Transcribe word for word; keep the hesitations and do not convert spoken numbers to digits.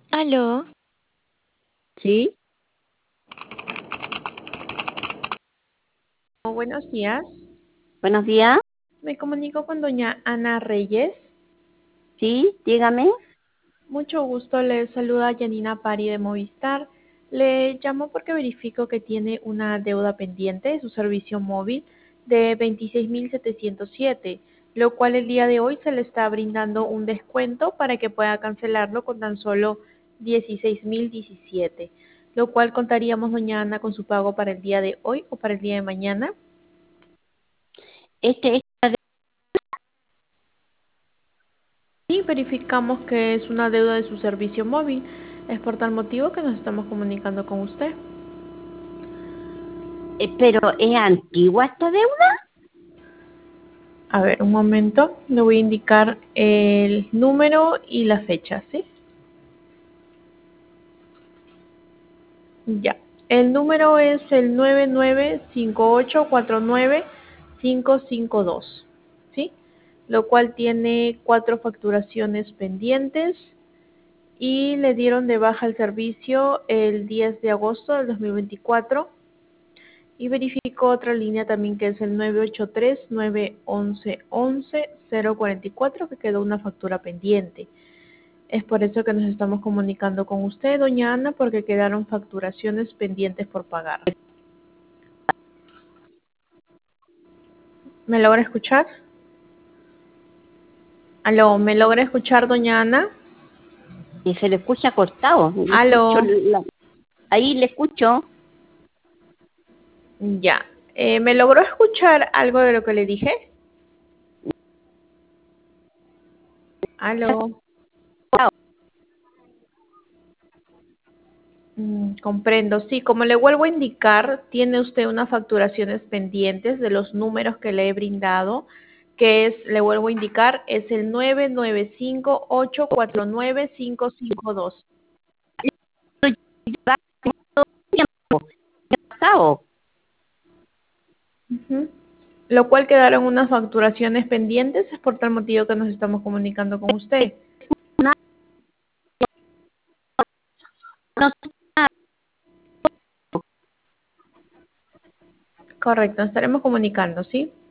Aló, Sí, Buenos días, buenos días. me comunico con doña Ana Reyes. Sí, dígame. Mucho gusto, le saluda Janina Pari de Movistar. Le llamo porque verifico que tiene una deuda pendiente de su servicio móvil de veintiséis mil setecientos siete, lo cual el día de hoy se le está brindando un descuento para que pueda cancelarlo con tan solo dieciséis mil diecisiete, lo cual contaríamos, doña Ana, con su pago para el día de hoy o para el día de mañana. Este, Y verificamos que es una deuda de su servicio móvil. Es por tal motivo que nos estamos comunicando con usted. eh, pero ¿es antigua esta deuda? A ver, un momento. Le voy a indicar el número y la fecha, ¿sí? Ya. El número es el nueve nueve cinco ocho cuatro nueve cinco cinco dos, ¿sí? Lo cual tiene cuatro facturaciones pendientes y le dieron de baja el servicio el diez de agosto del dos mil veinticuatro. Y verifico otra línea también que es el nueve ocho tres nueve once once cero cuarenta y cuatro, que quedó una factura pendiente. Es por eso que nos estamos comunicando con usted, doña Ana, porque quedaron facturaciones pendientes por pagar. ¿Me logra escuchar? Aló, ¿me logra escuchar, doña Ana? Y se le escucha cortado. Le escucho, Aló, la- ahí le escucho. ya. Eh, ¿Me logró escuchar algo de lo que le dije? Aló. Mm, comprendo, sí, como le vuelvo a indicar, tiene usted unas facturaciones pendientes de los números que le he brindado, que es, le vuelvo a indicar, es el nueve nueve cinco ocho cuatro nueve cinco cinco dos. Va tiempo pasado. Ujú. Lo cual quedaron unas facturaciones pendientes, es por tal motivo que nos estamos comunicando con usted. No, no, Correcto, estaremos comunicando, ¿sí?